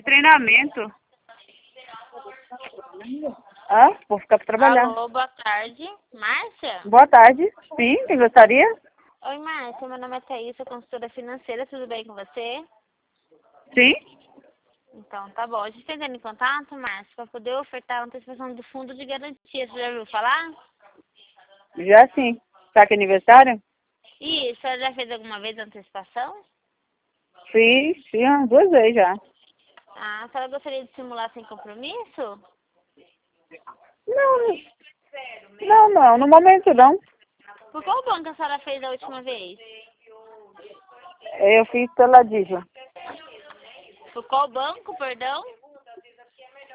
treinamento. Ah, vou ficar para trabalhar. Alô, boa tarde. Márcia? Boa tarde. Sim, quem gostaria? Oi, Márcia. Meu nome é Thaís, sou consultora financeira. Tudo bem com você? Sim? Então, tá bom. A gente está entrando em contato, Márcia, para poder ofertar a antecipação do fundo de garantia. Você já ouviu falar? Já sim. Tá que aniversário? E a senhora já fez alguma vez a antecipação? Fiz, umas 2 vezes já. Ah, a senhora gostaria de simular sem compromisso? Não, no momento não. Por qual banco a senhora fez a última vez? Eu fiz pela Digio. Por qual banco, perdão?